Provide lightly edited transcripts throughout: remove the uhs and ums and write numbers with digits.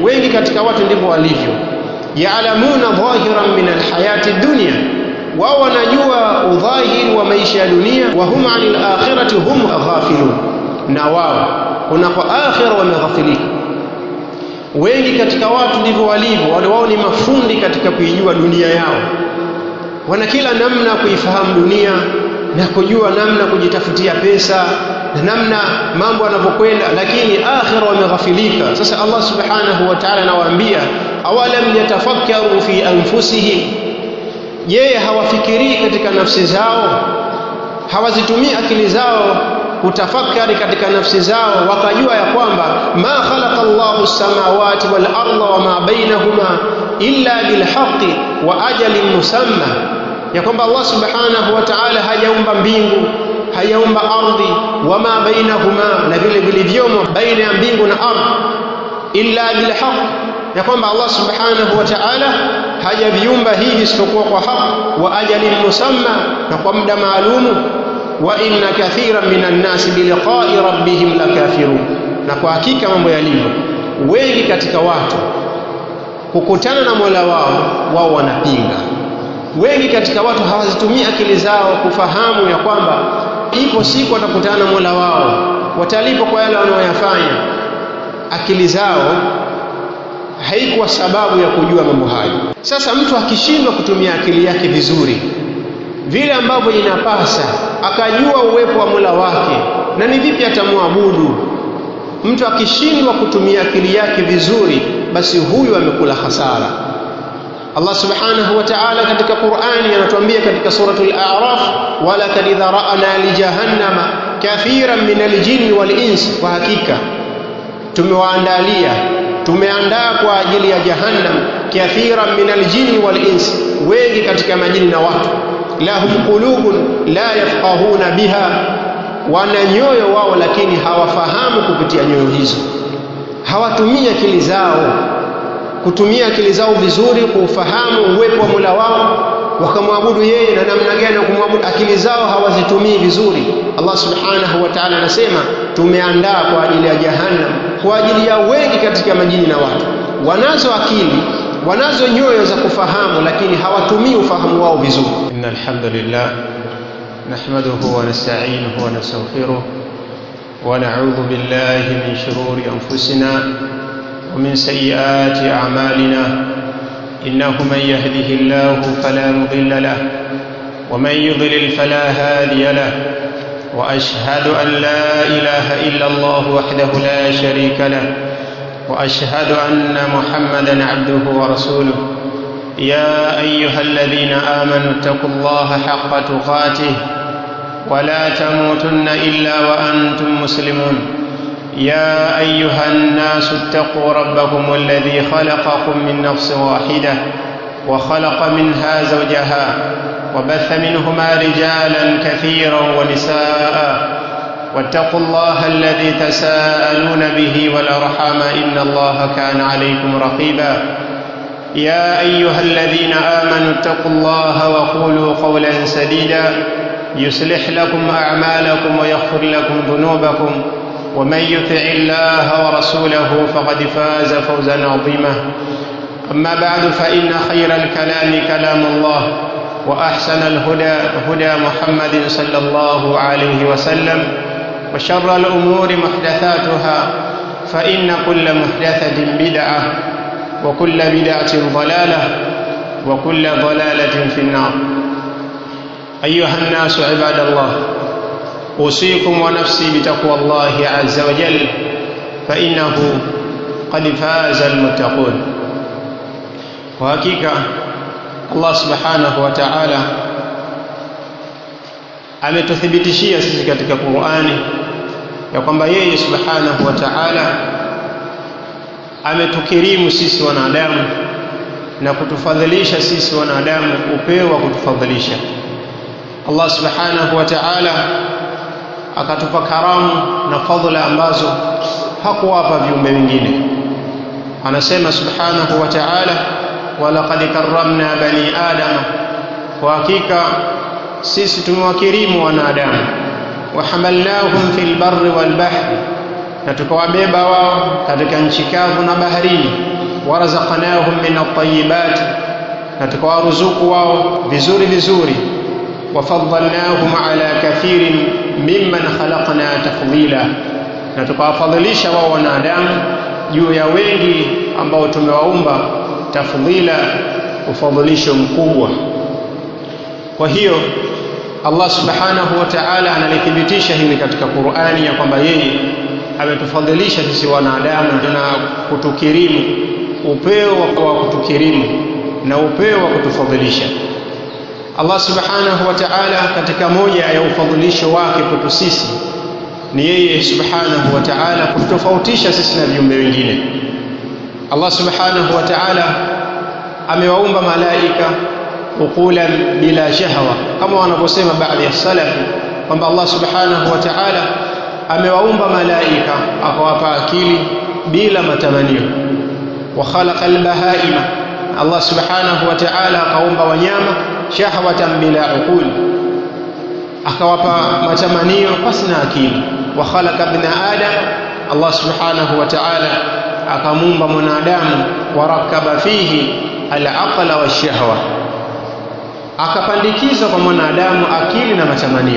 wengi katika watu ndivyo walivyo. Ya'lamuna dhahiran min alhayati dunya, wao wanajua udhahiri wa maisha ya dunia. Wa hum 'anil akhirati hum ghafilun, na wao kunako akhira wameghafilika. Wengi katika watu ndivyo walivyo, wale wao ni mafundi katika kuijua dunia yao, wana kila namna kuifahamu dunia na kujua namna kujitafutia pesa na namna mambo yanavyokwenda, lakini akhira wameghafilika. Sasa Allah subhanahu wa ta'ala anawaambia, awalam yatafakkaru fi anfusihim, je, hawafikiri katika nafsi zao? Hawazitumii akili zao kutafakari katika nafsi zao, wakajua ya kwamba ma khalaqa Allahu as-samawati wal arda wa ma bainahuma illa bil haqqi wa ajalin musamma, ya kwamba Allah subhanahu wa ta'ala hajaumba mbingu, hajaumba ardhi, wa ma bainahuma, na vile vilivyomo baina ya mbingu na ardhi, illa bil haqq, ya kwamba Allah subhanahu wa ta'ala hajaviumba hivi isipokuwa kwa haki, wa ajalin musamma, na kwa muda maalumu. Wa inna kathiran minan nasi biliqa'i rabbihim lakafirun, na kwa hakika mambo yalivyo, wengi katika watu kukutana na Mola wao wanapinga. Wengi katika watu hawazitumii akili zao kufahamu ya kwamba ipo siku watakutana na Mola wao, watalipwa kwa yale wanayoyafanya. Akili zao haikuwa sababu ya kujua mambo hayo. Sasa mtu akishindwa kutumia akili yake vizuri vile ambavyo inapasa, akajua uwepo wa Mola wake na ni vipi atamwabudu, mtu akishindwa kutumia akili yake vizuri, basi huyu amekula hasara. Allah subhanahu wa ta'ala katika Qur'ani anatuambia katika suratul A'raf, wala kad dhara'na li jahannama kathiran min al-jinni wal insi, kwa hakika tumeandaa kwa ajili ya jahannam kathiran min al-jinni wal insi, wengi katika majini na watu. Lahum qulubun la yafqahuna biha, wana nyoyo wao lakini hawafahamu kupitia nyoyo hizo. Hawatumii akili zao kutumia akili zao vizuri kufahamu uwepo wa Mola wao, wakamwabudu yeye na namna gani ya kumwabudu. Akili zao hawazitumii vizuri. Allah subhanahu wa ta'ala anasema tumeandaa kwa ajili ya jahannam, kwa ajili ya wengi katika majini na watu. Wanazo akili, wanazo nyoyo za kufahamu, lakini hawatumii ufahamu wao vizuri. Innal hamdalillah nahmaduhu wa nasta'inuhu wa nastaghfiruh wa na'udhu billahi min shururi anfusina ومن سيئات أعمالنا، إنه من يهده الله فلا مضل له ومن يضلل فلا هادي له، وأشهد أن لا إله إلا الله وحده لا شريك له، وأشهد أن محمدا عبده ورسوله. يا أيها الذين آمنوا اتقوا الله حق تقاته ولا تموتن إلا وأنتم مسلمون. يا أيها الناس اتقوا ربكم الذي خلقكم من نفس واحدة وخلق منها زوجها وبث منهما رجالا كثيرا ونساء، واتقوا الله الذي تساءلون به والأرحام إن الله كان عليكم رقيبا. يا أيها الذين آمنوا اتقوا الله وقولوا قولا سديدا يصلح لكم أعمالكم ويغفر لكم ذنوبكم، ومن يطع الله ورسوله فقد فاز فوزا عظيما. أما بعد، فإن خير الكلام كلام الله، وأحسن الهدى هدى محمد صلى الله عليه وسلم، وشر الأمور محدثاتها، فإن كل محدثة بدعة، وكل بدعة ضلالة، وكل ضلالة في النار. أيها الناس عباد الله، أوصيكم ونفسي بتقوى الله عز وجل، فإنه قد فاز المتقون. وحقيقة Allah subhanahu wa ta'ala ametuthibitishia sisi katika Qur'ani ya kwamba yeye subhanahu wa ta'ala ametukirimu sisi wanadamu na kutufadhilisha sisi wanadamu upeo wa kutufadhilisha. Allah subhanahu wa ta'ala akatupa karamu na fadhila ambazo hakuwapa viumbe wengine. Anasema subhanahu wa ta'ala, walaqad karramna bani adama, kwa hakika sisi tumewakirimu wanadamu. Wahamalnahum fil barri wal bahri, na tukawabeba wao katika nchi kavu na baharini. warazaqnahum min at-tayyibat, na tukawaruzuku wao vizuri vizuri, wafaddalnahum ala kathirin mimman khalaqna tafdila, na tukawafadhilisha wao wanadamu juu ya wengi ambao tumewaumba tafdila, ufadhilisho mkubwa. Kwa hiyo Allah subhanahu wa ta'ala analithibitisha hili katika Qur'ani ya kwamba yeye ametufadhilisha sisi wanadamu na kutukirimu, upeo wa kutukirimu na upeo wa kutufadhilisha. Allah subhanahu wa ta'ala katika moja ya ufadhilisho wake kwetu sisi ni yeye subhanahu wa ta'ala kutofautisha sisi na viumbe wengine. Allah subhanahu wa ta'ala amewaumba malaika uqulan bila shahwa, kama wanavyosema baadhi ya salafi kwamba Allah subhanahu wa ta'ala amewaumba malaika akawapa akili bila matamanio. Wa khalaqa al-bahaima, Allah subhanahu wa ta'ala akaumba wanyama shahwatan bila uqul, akawapa matamanio pasina akili. Wa khalaqa ibn adam, Allah subhanahu wa ta'ala akamuumba mwanadamu warakaba fihi al-aqla wash-shahwa, akapandikiza kwa mwanadamu akili na matamanio.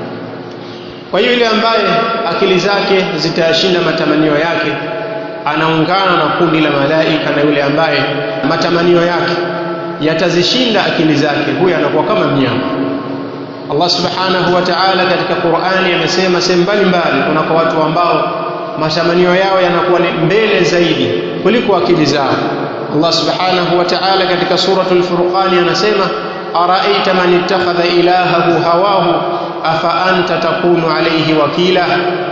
Kwa hiyo yule ambaye akili zake zitashinda matamanio yake anaungana na kundi la malaika, na yule ambaye matamanio yake yatazishinda akili zake, huyo anakuwa kama mnyama. Allah subhanahu wa ta'ala katika Qur'ani amesema sehemu mbalimbali kuna kwa watu ambao matamanio yao yanakuwa mbele zaidi kuliko akili zao. Allah subhanahu wa ta'ala katika suratul Furqan anasema araita man ittakhadha ilahahu hawahu afa anta takunu alayhi wakila,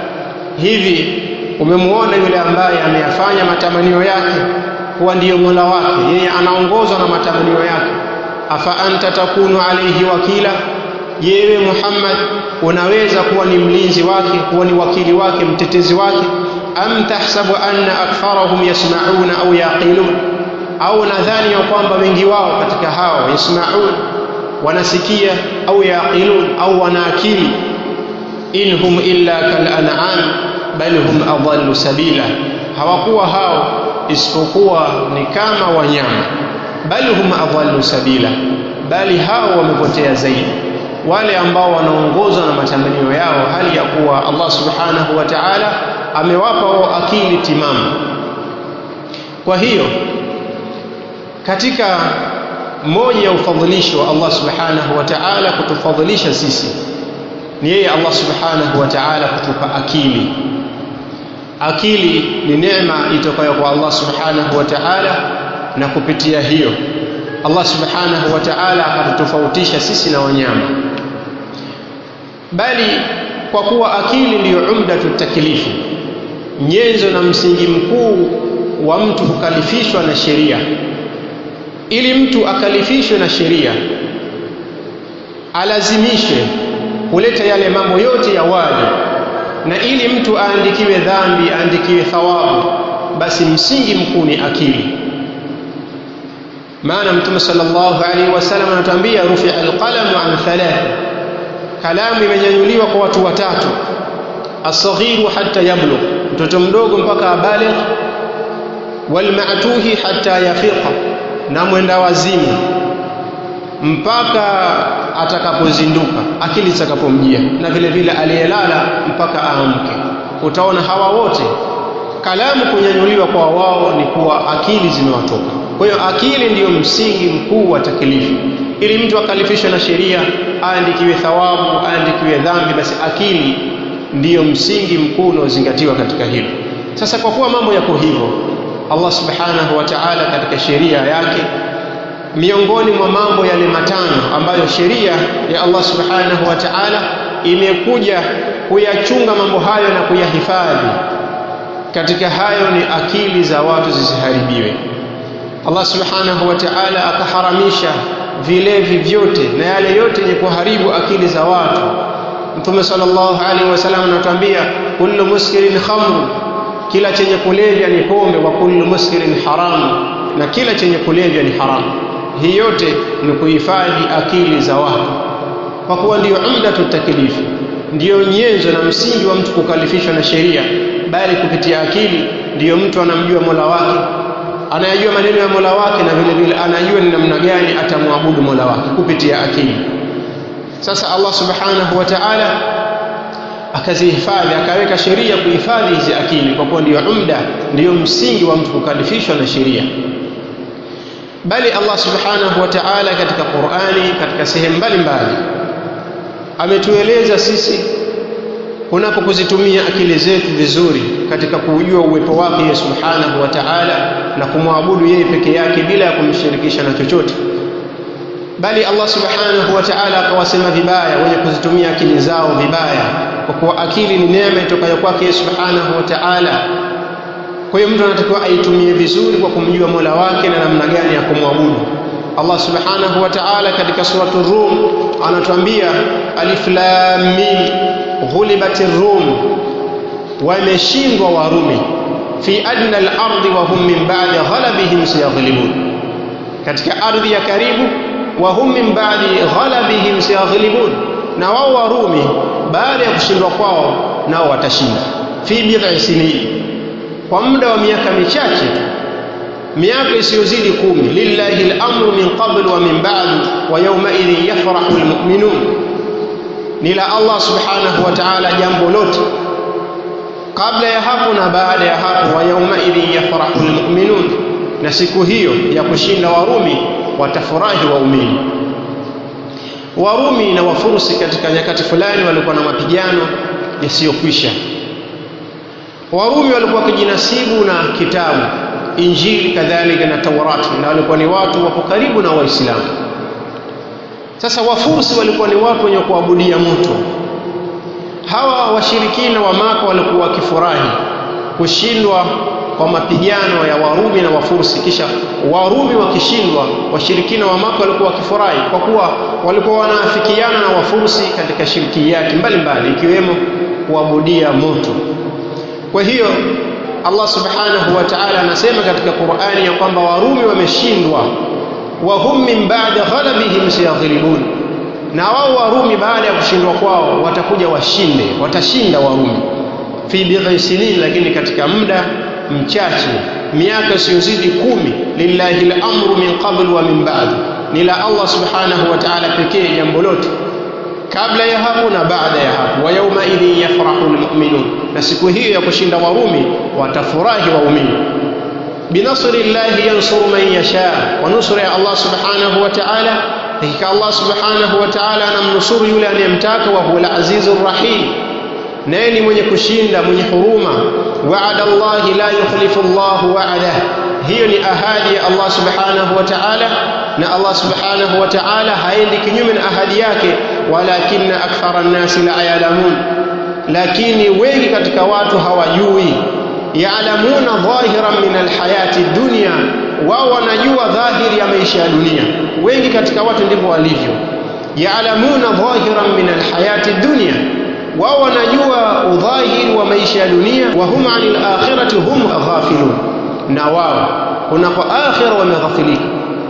hivi umemuona yule ambaye ameyafanya matamanio yake kuwa ndiyo mola wake, yeye anaongozwa na matamanio yake. Afa anta takunu alayhi wakila, yewe Muhammad unaweza kuwa ni mlinzi wake, kuwa ni wakili wake, mtetezi wake? Am tahsabu anna aktharahum yasma'una au yaqilun, au nadhani ya kwamba wengi wao katika hao yasma'un, wanasikia, au yaqilun, au wana akili? Inhum illa kal an'am bal hum adallu sabila, hawakuwa hao isipokuwa ni kama wanyama. Bal hum adallu sabila, bali hao wamepotea zaidi, wale ambao wanaongozwa na matamanio yao, hali ya kuwa Allah subhanahu wa ta'ala amewapa wao akili timamu. Kwa hiyo katika moja ya ufadhilisho wa Allah subhanahu wa ta'ala kutufadhilisha sisi ni yeye Allah subhanahu wa ta'ala kutupa akili. Akili ni neema itokayo kwa Allah subhanahu wa ta'ala, na kupitia hiyo Allah subhanahu wa ta'ala akatutofautisha sisi na wanyama. Bali kwa kuwa akili ndiyo umdatu taklifi, nyenzo na msingi mkuu wa mtu kukalifishwa na sheria. Ili mtu akalifishwe na sheria, alazimishwe kuleta yale mambo yote ya wajibu, na ili mtu aandikiwe dhambi, aandikiwe thawabu, basi msingi mkuu ni akili. Maana Mtume sallallahu alaihi wasallam anatuambia rufi'a alqalamu an thalath, kalamu imenyanyuliwa kwa watu watatu: as-saghiru hatta yablugh, mtoto mdogo mpaka abaligh; wal ma'tuhi hatta yafiqa, na mwenda wazimu mpaka atakapozinduka, akili zitakapomjia; na vile vile aliyelala mpaka aamke. Utaona hawa wote kalamu kunyanyuliwa kwa wao ni kuwa akili zimewatoka. Kwa hiyo akili ndiyo msingi mkuu wa taklifu. Ili mtu akalifishwe na sheria, aandikiwe thawabu, aandikiwe dhambi, basi akili ndiyo msingi mkuu unaozingatiwa katika hilo. Sasa kwa kuwa mambo yako hivyo, Allah subhanahu wa ta'ala katika sheria yake, miongoni mwa mambo yale matano ambayo sheria ya Allah subhanahu wa ta'ala imekuja kuyachunga mambo hayo na kuyahifadhi, katika hayo ni akili za watu zisiharibiwe. Allah subhanahu wa ta'ala akaharamisha vilevi vyote na yale yote yenye kuharibu akili za watu. Mtume sallallahu alaihi wasallam anatuambia kullu muskirin khamr, kila chenye kulevya ni pombe; wa kullu muskirin haram, na kila chenye kulevya ni haramu. Hii yote ni kuhifadhi akili za watu, kwa kuwa ndiyo umdatu taklifi, ndiyo nyenzo na msingi wa mtu kukalifishwa na sheria. Bali kupitia akili ndiyo mtu anamjua Mola wake, anayajua maneno ya Mola wake na vile vile anajua ni namna gani atamwabudu Mola wake kupitia akili. Sasa Allah subhanahu wa ta'ala akazihifadhi, akaweka sheria kuhifadhi hizi akili, kwa kuwa ndio umda, ndio msingi wa mtu kukalifishwa na sheria. Bali Allah subhanahu wa ta'ala katika Qur'ani, katika sehemu mbalimbali, ametueleza sisi unapokuzitumia akili zetu vizuri katika kujua uwepo wake yeye subhanahu wa ta'ala na kumwabudu yeye peke yake bila ya kumshirikisha na chochote. Bali Allah subhanahu wa ta'ala akawasema vibaya wenye kuzitumia akili zao vibaya, kwa kuwa akili ni neema itokayo kwake yeye subhanahu wa ta'ala. Kwa hiyo mtu anatakiwa aitumie vizuri kwa kumjua Mola wake na namna gani ya kumwabudu. Allah subhanahu wa ta'ala katika suratul Rum anatuambia alif lam mim ghulibatir rum, wameshindwa Warumi, fi adna al-ardi wa hum min ba'di ghalabihim sayaghlibun, katika ardhi ya karibu, wa hum min ba'di ghalabihim sayaghlibun, na wao Warumi baada ya kushindwa kwao nao watashinda. Fi bid'i sinin, kwa muda wa miaka michache tu, miaka isiyozidi 10. Lillahi al-amru min qabl wa min ba'd wa yawma idhin yafrahu al-mu'minun, ni la Allah subhanahu wa ta'ala jambo lote kabla ya hapo na baada ya hapo. Wa yawma idhin yafrahu al-mu'minun, na siku hiyo ya kushinda Warumi watafurahi waumini. Warumi na Wafursi katika nyakati fulani walikuwa na mapigano yasiyokwisha. Warumi walikuwa kijinasibu na kitabu Injili kadhalika na Taurati, na walikuwa ni watu wako karibu na Waislamu. Sasa Wafursi walikuwa ni watu wenye kuabudia moto. Hawa washirikina wa Maka walikuwa wakifurahi kushindwa kwa mapigano ya Warumi na Wafursi. Kisha Warumi wakishindwa, washirikina wa Maka walikuwa wakifurahi, kwa kuwa walikuwa wanaafikiana na Wafursi katika shirkiyati mbalimbali, ikiwemo kuabudia moto. Kwa hiyo Allah subhanahu wa ta'ala anasema katika Qur'ani ya kwamba Warumi wameshindwa, wa hum min ba'di ghalabihim sayaghlibun, na wao Warumi baada ya kushindwa kwao watakuja washinde, watashinda Warumi. Fi bid'i sinin, lakini katika muda mchache, miaka isiyozidi 10. Lillahi al-amru min qabl wa min ba'd, ni la Allah subhanahu wa ta'ala pekee jambo lote kabla ya hapo na baada ya hapo. Wa yawma idhin yafrahu al-mu'minun, na siku hiyo ya kushinda Warumi watafurahi waumini. Binasrillahi yansuru man yasha, wa nusra ya Allah subhanahu wa ta'ala, hakika Allah subhanahu wa ta'ala anamnusuru yule anayemtaka. Wa huwa al-azizur rahim, naye ni mwenye kushinda, mwenye huruma. Wa'ada Allahi la yukhlifu Allahu wa'adahu, hiyo ni ahadi ya Allah subhanahu wa ta'ala, na Allah subhanahu wa ta'ala haendi kinyume na ahadi yake. Walakinna akthara an-nasi la ya'lamun, lakini wengi katika watu hawajui. Ya'lamuna dhahiran min al-hayati dunya, wao wanajua dhahiri ya maisha ya dunia. Wengi katika watu ndivyo walivyo. Ya'lamuna dhahiran min al-hayati dunya, wao wanajua udhahiri wa maisha ya dunia. Wa hum 'anil akhirati hum ghafilun, na wao kunako akhira wameghafilika.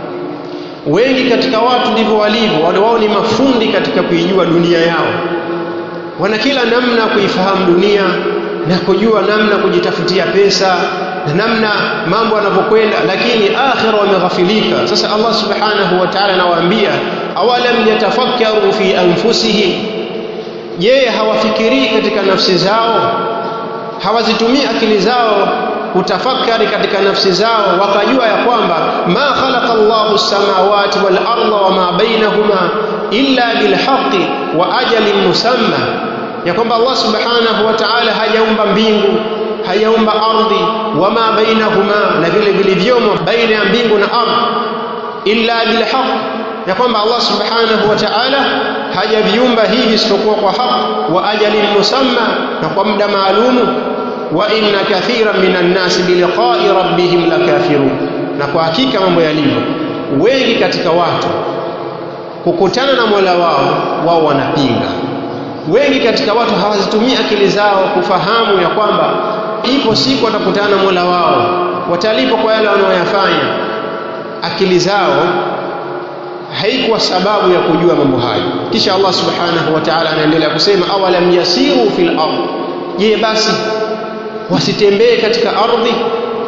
Wengi katika watu ndivyo walivyo, wao ni mafundi katika kuijua dunia yao. Wana kila namna kuifahamu dunia na kujua namna kujitafutia pesa na namna mambo yanavyokwenda, lakini akhira wameghafilika. Sasa Allah subhanahu wa ta'ala anawaambia, awalam yatafakkaru fi anfusihim, je, hawafikiri katika nafsi zao? Hawazitumii akili zao kutafakari katika nafsi zao, wakajua ya kwamba ma khalaqa Allahu as-samawati wal arda wa ma bainahuma illa bil haqqi wa ajalin musamma, ya kwamba Allah subhanahu wa ta'ala hajaumba mbingu, hajaumba ardhi, wa ma bainahuma, na vile vilivyomo baina ya mbingu na ardhi, illa bil haqq, ya kwamba Allah subhanahu wa ta'ala hajaviumba hivi isipokuwa kwa haki, wa ajalin musamma, na kwa muda maalumu. Wa inna kathiran minan nasi biliqa'i rabbihim lakafirun, na kwa hakika mambo yalivyo, wengi katika watu kukutana na Mola wao wanapinga. Wengi katika watu hawazitumii akili zao kufahamu ya kwamba ipo siku watakutana na Mola wao, watalipwa kwa yale wanayoyafanya. Akili zao haikuwa sababu ya kujua mambo hayo. Kisha Allah subhanahu wa ta'ala anaendelea kusema, awalam yasiru fil ardh, je, basi wasitembee katika ardhi,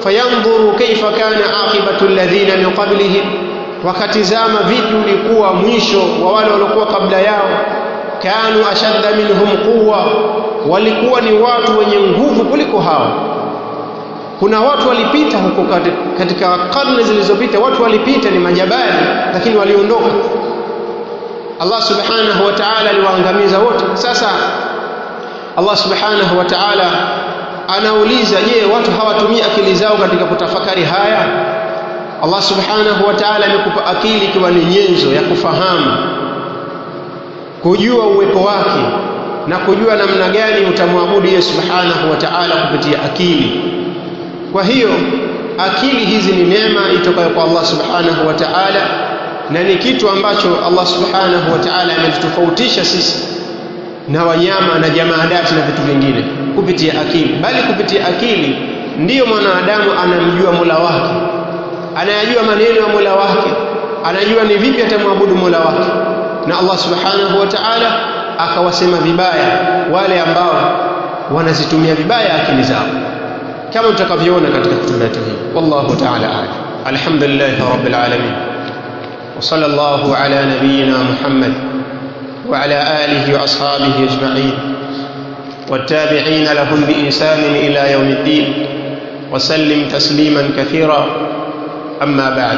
fayanzuru kaifa kana aqibatu alladhina min qablihim, wakatizama vipi ulikuwa mwisho wa wale waliokuwa kabla yao. Kanu ashadda minhum quwwa, walikuwa ni watu wenye nguvu kuliko hao. Kuna watu walipita huko katika karne zilizopita, watu walipita ni majabali, lakini waliondoka. Allah subhanahu wa ta'ala aliwaangamiza wote. Sasa Allah subhanahu wa ta'ala anauliza, je, watu hawatumii akili zao katika kutafakari haya? Allah subhanahu wa ta'ala amekupa akili ikiwa ni nyenzo ya kufahamu, kujua uwepo wake na kujua namna gani utamwabudu yeye subhanahu wa ta'ala kupitia akili. Kwa hiyo akili hizi ni neema itokayo kwa Allah subhanahu wa ta'ala, na ni kitu ambacho Allah subhanahu wa ta'ala ametofautisha sisi na wanyama na jamaadati na vitu vingine kupitia akili. Bali kupitia akili ndiyo mwanadamu anamjua Mola wake, anayajua maneno ya Mola wake, anajua ni vipi atamwabudu Mola wake. Na Allah subhanahu wa ta'ala akawasema vibaya wale ambao wanazitumia vibaya akili zao, kama tutakavyoona katika kitabu hiki. Wallahu ta'ala a'lam. Alhamdulillahi rabbil alamin, wa sallallahu ala nabiyyina Muhammad wa ala alihi wa ashabihi ajma'in والتابعين لهم بإحسان إلى يوم الدين وسلم تسليما كثيرا. أما بعد،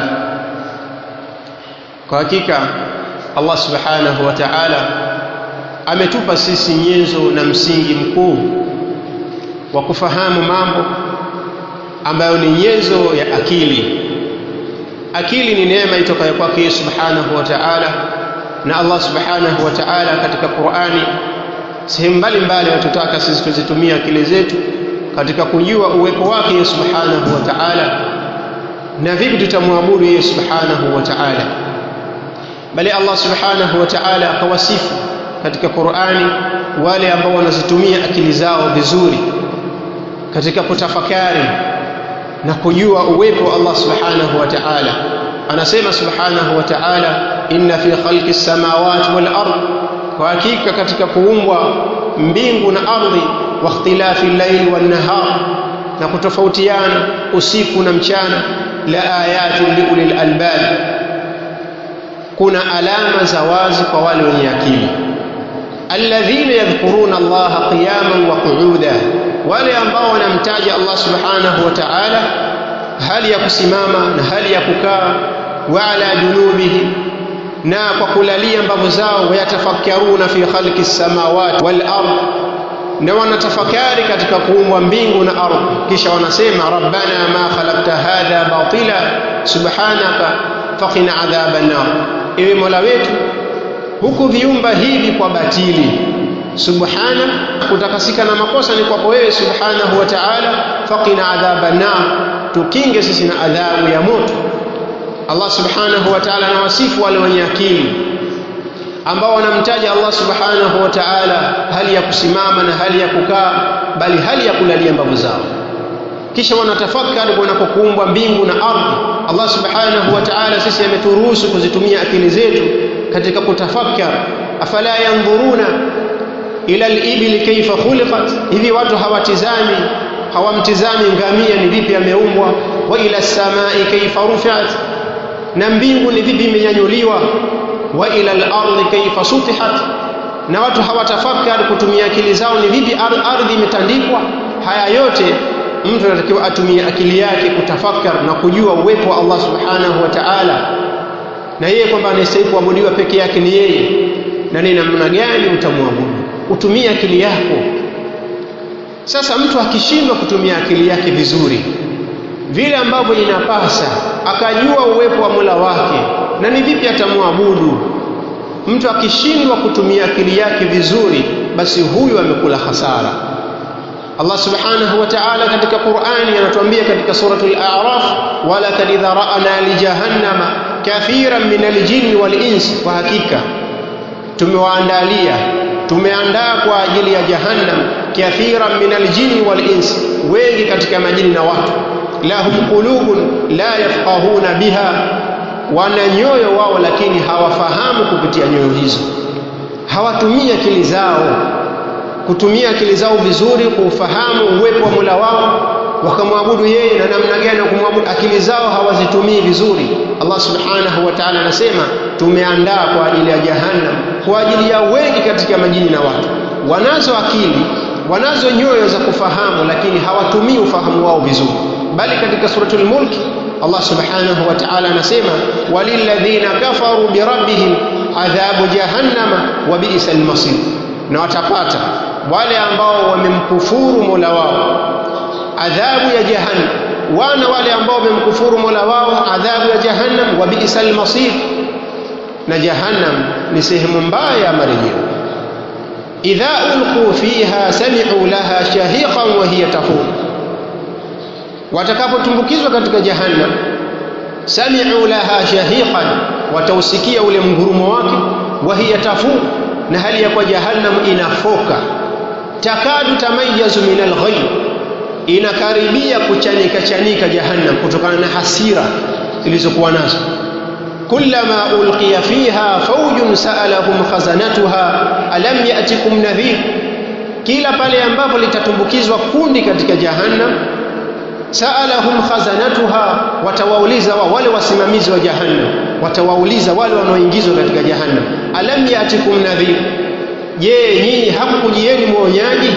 kwa hakika Allah subhanahu wa ta'ala ametupa sisi nyenzo na msingi mkuu wa kufahamu mambo ambayo ni nyenzo ya akili. Akili ni neema itokayo kwake subhanahu wa ta'ala, na Allah subhanahu wa ta'ala katika Qur'ani sehemu mbalimbali watutaka sisi tuzitumie akili zetu katika kujua uwepo wake subhanahu wa ta'ala na vipi tutamwabudu yeye subhanahu wa ta'ala. Bali Allah subhanahu wa ta'ala akawasifu katika Qur'ani wale ambao wanazitumia akili zao vizuri katika kutafakari na kujua uwepo wa Allah subhanahu wa ta'ala. Anasema subhanahu wa ta'ala, inna fi khalqis samawati wal ardh, kwa hakika katika kuumbwa mbingu na ardhi, wa ikhtilafi al-layli wan nahar, na kutofautiana usiku na mchana, la ayatin liulil albab, kuna alama za wazi kwa wale wenye akili. Alladhina yadhkuruna Allaha qiyaman wa qu'uda, wale ambao wanamtaja Allah subhanahu wa ta'ala hali ya kusimama na hali ya kukaa, wa ala junubihim, na kwa kulalia mbavu zao, wayatafakkaruna fi khalqis samawati wal ardh, na wanatafakari katika kuumbwa mbingu na ardhi. Kisha wanasema, rabbana ma khalaqta hadha batila subhanaka faqina adhaban nar, ewe Mola wetu huku viumba hivi kwa batili, subhana, kutakasika na makosa ni kwako wewe subhanahu wa ta'ala, faqina adhaban nar, tukinge sisi na adhabu ya moto. Allah subhanahu wa ta'ala anawasifu wale wenye akili ambao wanamtaja Allah subhanahu wa ta'ala hali ya kusimama na hali ya kukaa, bali hali ya kulalia mbavu zao. Kisha wanatafakari wanapokuumbwa mbingu na ardhi. Allah subhanahu wa ta'ala sisi ameturuhusu kuzitumia akili zetu katika kutafakari. Afala yanzuruna ila al-ibli kayfa khuliqat, hivi watu hawamtizami ngamia ni vipi ameumbwa? Wa ila as-samai kayfa rufi'at, na mbingu ni vipi imenyanyuliwa? Wa ila al-ardi kayfa sutihat, na watu hawatafakari kutumia akili zao ni vipi ardhi imetandikwa. Haya yote mtu anatakiwa atumie akili yake kutafakari na kujua uwepo wa Allah subhanahu wa ta'ala, na yeye kwamba anastahili kuabudiwa peke yake ni yeye, na ni namna gani utamwabudu. Utumie akili yako. Sasa mtu akishindwa kutumia akili yake vizuri vile ambavyo inapasa, akajua uwepo wa Mola wake na ni vipi atamwabudu, mtu akishindwa kutumia akili yake vizuri, basi huyu amekula hasara. Allah subhanahu wa ta'ala katika Qur'ani anatuambia katika suratul A'raf, wala kad dhara'na li jahannama kathiran min al-jinni wal insi, kwa hakika tumeandaa kwa ajili ya jahannam kathiran min al-jinni wal insi, wengi katika majini na watu. Lahum qulubun la yafqahuna biha, wana nyoyo wao lakini hawafahamu kupitia nyoyo hizo. Hawatumii akili zao kutumia akili zao vizuri kufahamu uwepo wa Mola wao wakamwabudu yeye na namna gani ya kumwabudu, akili zao hawazitumii vizuri. Allah subhanahu wa ta'ala anasema tumeandaa kwa ajili ya jahannam, kwa ajili ya wengi katika majini na watu. Wanazo akili, wanazo nyoyo za kufahamu, lakini hawatumii ufahamu wao vizuri. Bali katika suratul Mulk Allah subhanahu wa ta'ala anasema walilladhina kafaru birabbihim adhabu jahannama wa bi'sal masir, na watapata wale ambao wamemkufuru Mola wao adhabu ya jahannam, wana wale ambao wamemkufuru Mola wao adhabu ya jahannam wa bi'sal masir, na jahannam ni sehemu mbaya ya marejeo. idha ulqu fiha sami'u laha shahiqan wa hiya tafur, watakapotumbukizwa katika jahannam sami'u laha shahiqan, watausikia ule mgurumo wake, wa hiya tafur, na hali ya kwa jahannam inafoka, takadu tamayyazu min al-ghayb, inakaribia kuchanika chanika jahannam kutokana na hasira zilizokuwa nazo. kullama ulqiya fiha fawjun sa'alahum khazanatuha alam ya'tikum nadhir, kila pale ambapo litatumbukizwa kundi katika jahannam, sa'alahum khazanatuha, watawauliza wale wasimamizi wa jahannam, watawauliza wale wanaoingizwa katika jahannam, alam ya'tikum nadhir, je nyinyi hakukujieni mwonyaji?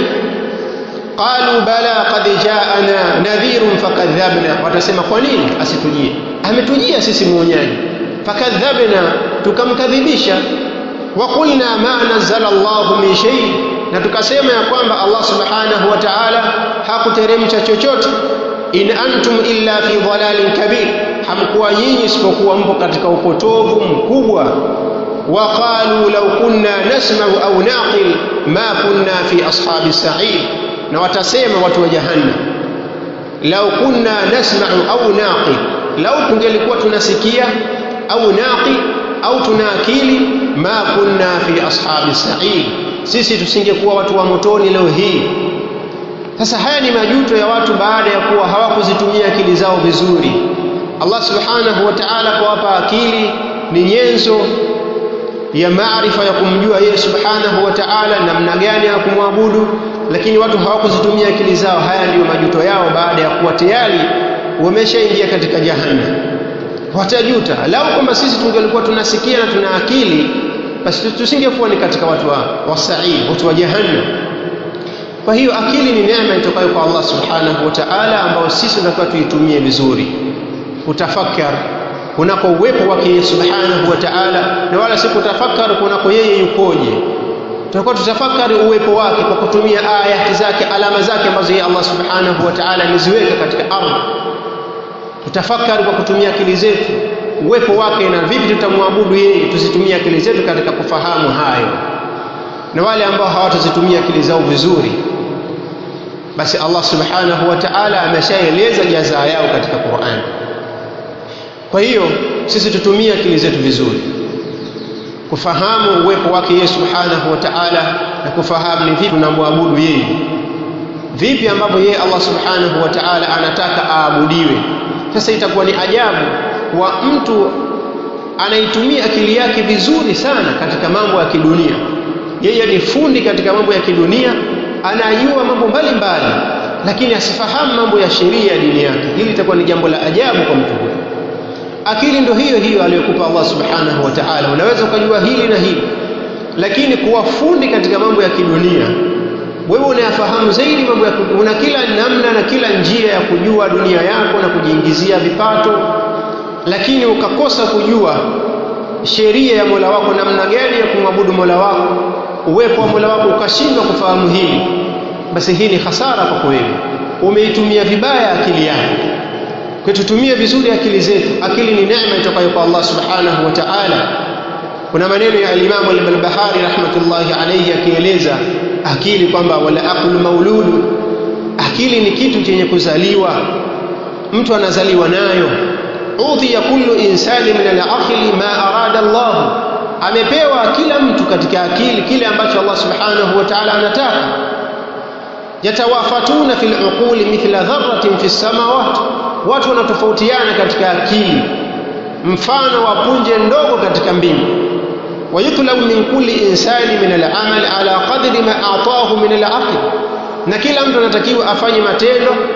qalu bala qad ja'ana nadhirun fakadhabna, watasema kwa nini asitujie? Ametujia sisi mwonyaji. fakadhabna, tukamkadhibisha. wa qulna ma nazzala Allahu min shay, na tukasema ya kwamba Allah subhanahu wa ta'ala hakuteremsha chochote. in antum illa fi dhalalin kabir, hamkuwa nyinyi isipokuwa mpo katika upotovu mkubwa. wa qalu law kunna nasma'u aw naqil ma kunna fi ashabi sa'ir, na watasema watu wa jahannam law kunna nasma'u aw naqil, law tungelikuwa tunasikia au naqil au tunaakili, ma kunna fi ashabi sa'ir, sisi tusingekuwa watu wa motoni leo hii. Sasa haya ni majuto ya watu baada ya kuwa hawakuzitumia akili zao vizuri. Allah subhanahu wa ta'ala kuwapa akili ni nyenzo ya maarifa ya kumjua yeye subhanahu wa ta'ala namna gani ya kumwabudu, lakini watu hawakuzitumia akili zao. Haya ndiyo majuto yao baada ya kuwa tayari wameshaingia katika jahannam. Watajuta, lau kwamba sisi tungelikuwa tunasikia na tuna akili, basi tusingekuwa ni katika watu wa sa'id, watu wa jahannam. Kwa hiyo akili ni neema itokayo kwa Allah subhanahu wa ta'ala, ambao sisi tunatakiwa tuitumie vizuri, kutafakar kunako uwepo wake subhanahu wa ta'ala, na wala si kutafakari kunako yeye yukoje. Tutakuwa tutafakari uwepo wake kwa kutumia ayati zake, alama zake ambazo yeye Allah subhanahu wa ta'ala ameziweka katika ardhi. Tutafakari kwa kutumia akili zetu uwepo wake na vipi tutamwabudu yeye, tuzitumie akili zetu katika kufahamu hayo. Na wale ambao hawatazitumia akili zao vizuri, basi Allah subhanahu wa ta'ala ameshaeleza jazaa yao katika Qur'an. Kwa hiyo sisi tutumie akili zetu vizuri kufahamu uwepo wake yeye subhanahu wa ta'ala, na kufahamu ni vipi tunamwabudu yeye, vipi ambavyo yeye Allah subhanahu wa ta'ala anataka aabudiwe. Sasa itakuwa ni ajabu wa mtu anaitumia akili yake vizuri sana katika mambo ya kidunia. Yeye ni fundi katika mambo ya kidunia, anajua mambo mbalimbali, lakini asifahamu mambo ya sheria ya dini yake. Hili itakuwa ni jambo la ajabu kwa mtu huyo. Akili ndio hiyo hiyo aliyokupa Allah subhanahu wa ta'ala. Unaweza ukajua hili na hili, lakini kuwa fundi katika mambo ya kidunia, wewe unayafahamu zaidi mambo ya una kila namna na kila njia ya kujua dunia yako na kujiingizia vipato, lakini ukakosa kujua sheria ya Mola wako, namna gani ya kumwabudu Mola wako, uwepo wa Mola wako, ukashindwa kufahamu hili, basi hii ni hasara kwako wewe. Umeitumia vibaya akili yako. Kwa tutumie vizuri akili zetu. Akili ni neema itokayo kwa Allah subhanahu wa ta'ala. Kuna maneno ya Imam al-Barbahari rahmatullahi alayhi akieleza akili kwamba wala aqlu mauludu, akili ni kitu chenye kuzaliwa, mtu anazaliwa nayo. udhiya kullu insani min al-aqli ma arada Allah, amepewa kila mtu katika akili kile ambacho Allah subhanahu wa ta'ala anataka. yatawafatuna fil uquli mithla dharratin fis samawati, watu wanatofautiana katika akili mfano wa punje ndogo katika mbingu. wayutlabu min kulli insani min al-amal ala qadri ma ataahu min al-aql, na kila mtu anatakiwa afanye matendo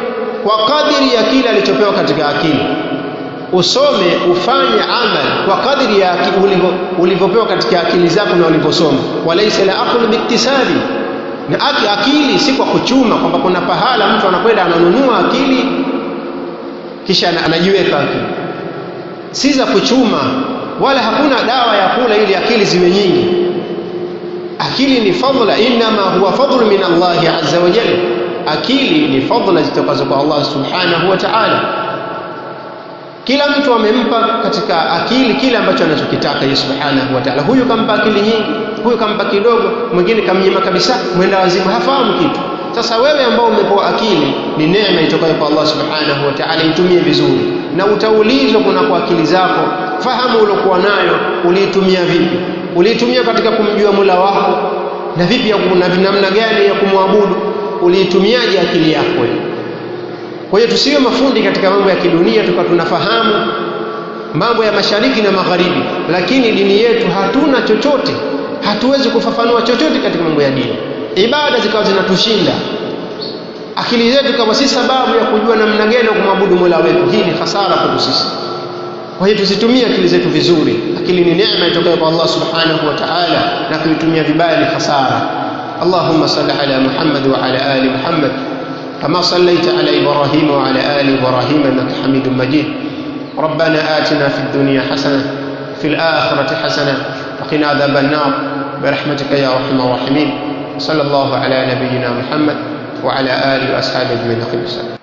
kwa kadiri ya kile alichopewa katika akili. Usome ufanye amal kwa kadiri ya ulivyopewa katika akili zako na ulivyosoma. Walaysa la aqlu biiktisabi, na akili si kwa kuchuma, kwamba kuna pahala mtu anakwenda ananunua akili kisha anajiweka akili. Si za kuchuma, wala hakuna dawa ya kula ili akili ziwe nyingi. Akili ni fadhila, inma huwa fadhlu min Allah azza wa jalla. Akili ni fadhila zitokazo kwa Allah subhanahu wa ta'ala. Kila mtu amempa katika akili kile ambacho anachokitaka yeye subhanahu wa ta'ala. Huyu kampa akili nyingi, huyu kampa kidogo, mwingine kamnyima kabisa, mwenda wazimu hafahamu kitu. Sasa wewe ambao umepewa akili, ni neema itokayo kwa Allah subhanahu wa ta'ala, itumie vizuri. Na utaulizwa kuna kwa akili zako, fahamu ulokuwa nayo uliitumia vipi? Uliitumia katika kumjua Mola wako, na vipi ya namna gani ya kumwabudu? Uliitumiaje akili yako? Kwa hiyo tusiwe mafundi katika mambo ya kidunia tukawa tunafahamu mambo ya mashariki na magharibi, lakini dini yetu hatuna chochote, hatuwezi kufafanua chochote katika mambo ya dini. Ibada zikawa zinatushinda, akili zetu kama si sababu ya kujua namna gani ya kumwabudu Mola wetu. Hii ni hasara kwa sisi. Kwa hiyo tusitumie akili zetu vizuri. Akili ni neema itokayo kwa Allah subhanahu wa ta'ala, na kuitumia vibaya ni hasara. Allahumma salli ala Muhammad wa ala ali Muhammad كما صليت على إبراهيم وعلى آل إبراهيم إنك حميد مجيد. ربنا آتنا في الدنيا حسنة في الآخرة حسنة وقنا عذاب النار برحمتك يا أرحم الراحمين. صلى الله على نبينا محمد وعلى آله وأصحابه أجمعين.